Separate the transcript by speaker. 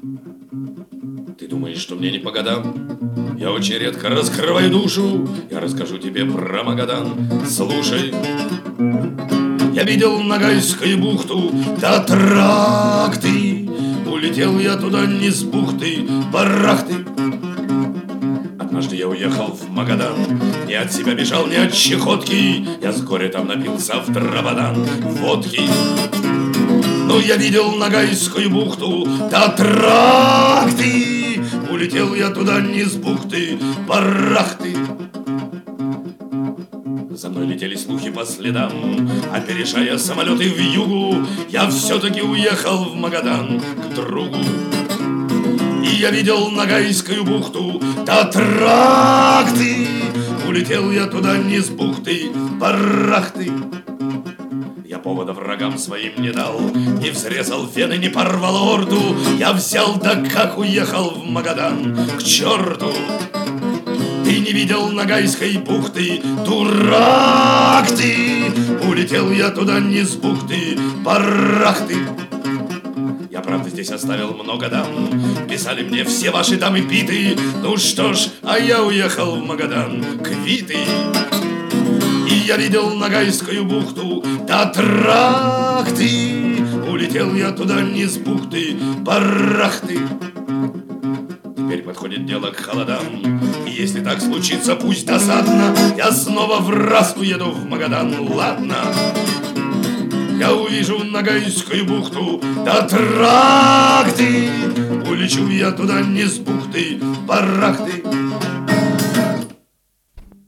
Speaker 1: Ты думаешь, что мне не по годам? Я очень редко раскрываю душу. Я расскажу тебе про Магадан. Слушай. Я видел Ногайскую бухту до тракты. Улетел я туда не с бухты, барахты. Однажды я уехал в Магадан. Не от себя бежал, не от чехотки. Я с горя там напился в Драбадан водки. Но я видел Ногайскую бухту до тракты. Улетел я туда не с бухты, барахты. За мной летели слухи по следам, опережая самолеты в югу. Я все-таки уехал в Магадан к другу. И я видел Ногайскую бухту до тракты. Улетел я туда не с бухты, барахты. Я повода врагам своим не дал, не взрезал вены, не порвал орду. Я взял, да как уехал в Магадан к черту. Ты не видел Ногайской бухты, дурак ты! Улетел я туда не с бухты, барахты. Я, правда, здесь оставил много дам. Писали мне все ваши дамы питы. Ну что ж, а я уехал в Магадан квиты. И я видел Ногайскую бухту до тракты. Улетел я туда не с бухты, барахты. Теперь подходит дело к холодам. И если так случится, пусть досадно, я снова в раз уеду в Магадан, ладно. Я увижу Ногайскую бухту до тракты. Улечу я туда не с бухты, барахты.